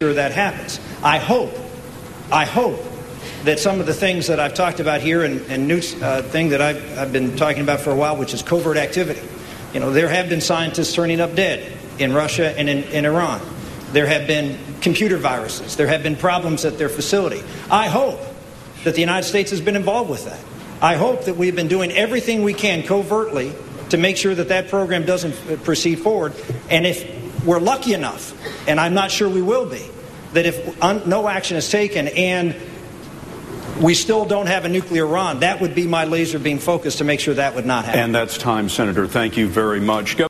sure that happens. I hope that some of the things that I've talked about here and Newt's thing that I've been talking about for a while, which is covert activity. You know, there have been scientists turning up dead in Russia and in Iran. There have been computer viruses. There have been problems at their facility. I hope that the United States has been involved with that. I hope that we've been doing everything we can covertly to make sure that that program doesn't proceed forward. And if we're lucky enough, and I'm not sure we will be, that if no action is taken and we still don't have a nuclear Iran, that would be my laser beam focus to make sure that would not happen. And that's time, Senator. Thank you very much.